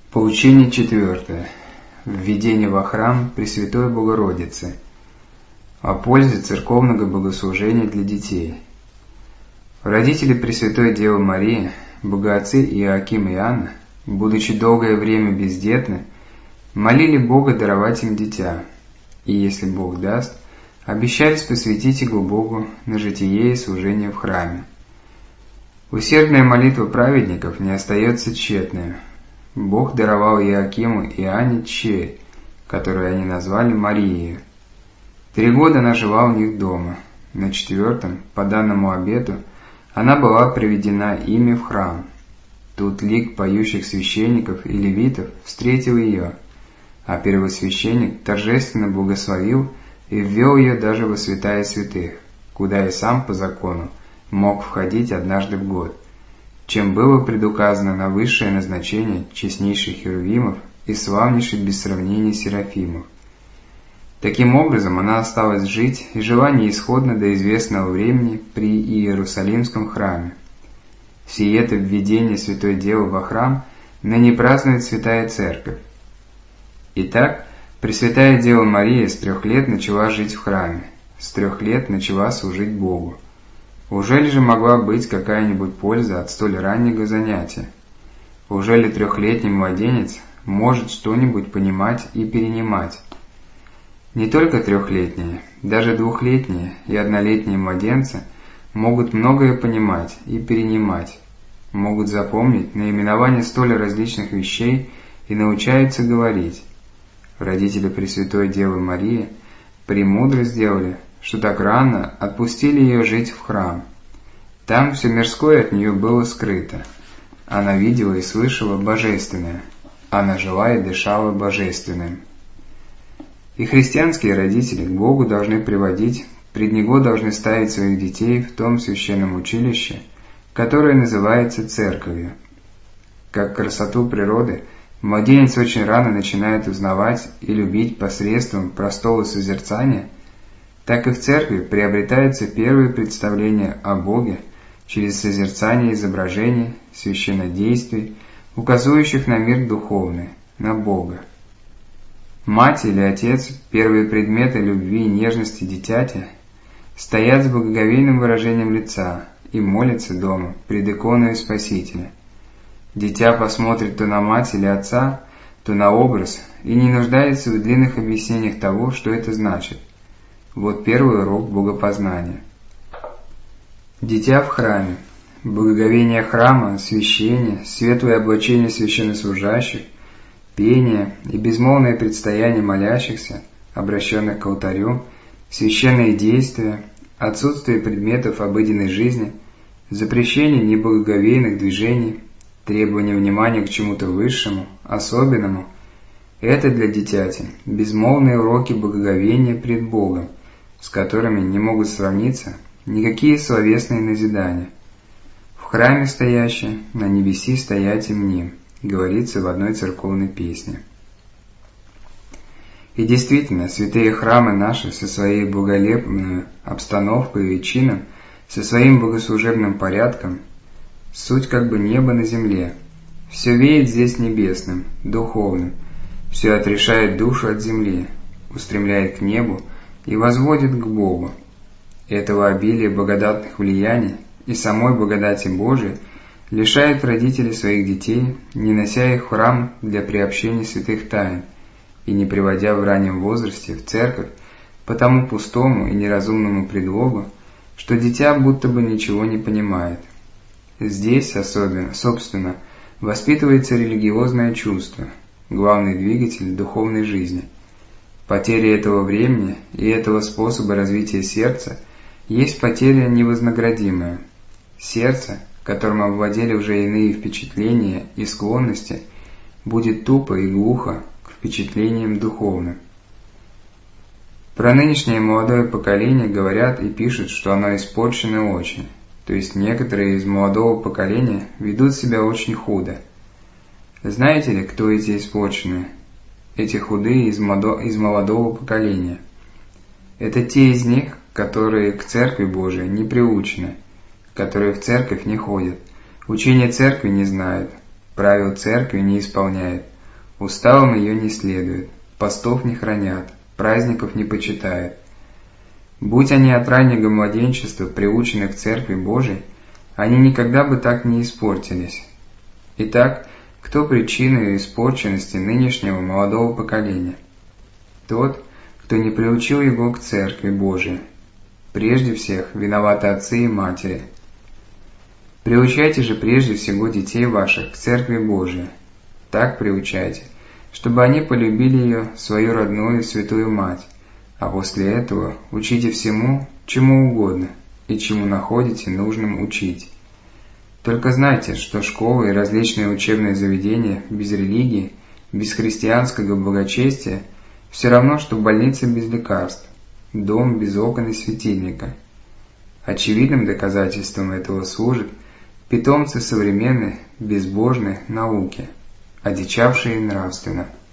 Поучение 4. Введение во храм Пресвятой Богородицы. О пользе церковного богослужения для детей. Родители Пресвятой Девы Марии, богоотцы Иоаким и Анна, будучи долгое время бездетны, молили Бога даровать им дитя, и, если Бог даст, обещались посвятить его Богу на житие и служение в храме. Усердная молитва праведников не остается тщетной. Бог даровал Иоакиму и Анне дщерь, которую они назвали Марией. 3 года она жила у них дома. На 4-м, по данному обету, она была приведена ими в храм. Тут лик поющих священников и левитов встретил ее, а первосвященник торжественно благословил и ввел ее даже во святая святых, куда и сам по закону мог входить однажды в год, чем было предуказано на высшее назначение честнейших херувимов и славнейших без сравнения серафимов. Таким образом, она осталась жить и жила неисходно до известного времени при Иерусалимском храме. Сие это введение Святой Девы во храм ныне празднует Святая Церковь. Итак, Пресвятая Дева Мария с 3 лет начала жить в храме, с 3 лет начала служить Богу. Ужели же могла быть какая-нибудь польза от столь раннего занятия? Ужели 3-летний младенец может что-нибудь понимать и перенимать? Не только 3-летние, даже 2-летние и 1-летние младенцы могут многое понимать и перенимать, могут запомнить наименование столь различных вещей и научаются говорить. Родители Пресвятой Девы Марии премудро сделали, что так рано отпустили ее жить в храм. Там все мирское от нее было скрыто. Она видела и слышала божественное. Она жила и дышала божественным. И христианские родители к Богу должны приводить, пред Него должны ставить своих детей в том священном училище, которое называется церковью. Как красоту природы младенец очень рано начинает узнавать и любить посредством простого созерцания, так и в церкви приобретается первое представление о Боге через созерцание изображений, священнодействий, указывающих на мир духовный, на Бога. Мать или отец, первые предметы любви и нежности дитяти, стоят с благоговейным выражением лица и молятся дома пред иконой Спасителя. Дитя посмотрит то на мать или отца, то на образ и не нуждается в длинных объяснениях того, что это значит. Вот первый урок богопознания. Дитя в храме. Благоговение храма, освящение, светлое облачение священнослужащих, пение и безмолвное предстояние молящихся, обращенных к алтарю, священные действия, отсутствие предметов обыденной жизни, запрещение неблагоговейных движений, требование внимания к чему-то высшему, особенному – это для дитяти безмолвные уроки благоговения пред Богом, с которыми не могут сравниться никакие словесные назидания. «В храме стоящем, на небеси стоять им ним», говорится в одной церковной песне. И действительно, святые храмы наши со своей благолепной обстановкой и чином, со своим богослужебным порядком, суть как бы небо на земле. Все веет здесь небесным, духовным, все отрешает душу от земли, устремляет к небу и возводит к Богу. Этого обилия благодатных влияний и самой благодати Божией лишает родителей своих детей, не нося их в храм для приобщения святых тайн и не приводя в раннем возрасте в церковь по тому пустому и неразумному предлогу, что дитя будто бы ничего не понимает. Здесь особенно, собственно, воспитывается религиозное чувство, главный двигатель духовной жизни. Потеря этого времени и этого способа развития сердца есть потеря невознаградимая. Сердце, которым овладели уже иные впечатления и склонности, будет тупо и глухо к впечатлениям духовным. Про нынешнее молодое поколение говорят и пишут, что оно испорчено очень, то есть некоторые из молодого поколения ведут себя очень худо. Знаете ли, кто эти испорченные? Эти худые из молодого поколения. Это те из них, которые к Церкви Божией не приучены, которые в церковь не ходят, учения церкви не знают, правил церкви не исполняют, уставам ее не следуют, постов не хранят, праздников не почитают. Будь они от раннего младенчества приучены к Церкви Божией, они никогда бы так не испортились. Итак, кто причина испорченности нынешнего молодого поколения? Тот, кто не приучил его к Церкви Божией. Прежде всех виноваты отцы и матери. Приучайте же прежде всего детей ваших к Церкви Божией. Так приучайте, чтобы они полюбили ее, свою родную и святую мать, а после этого учите всему, чему угодно, и чему находите нужным учить. Только знайте, что школы и различные учебные заведения без религии, без христианского благочестия все равно, что больница без лекарств, дом без окон и светильника. Очевидным доказательством этого служат питомцы современной, безбожной науки, одичавшие нравственно.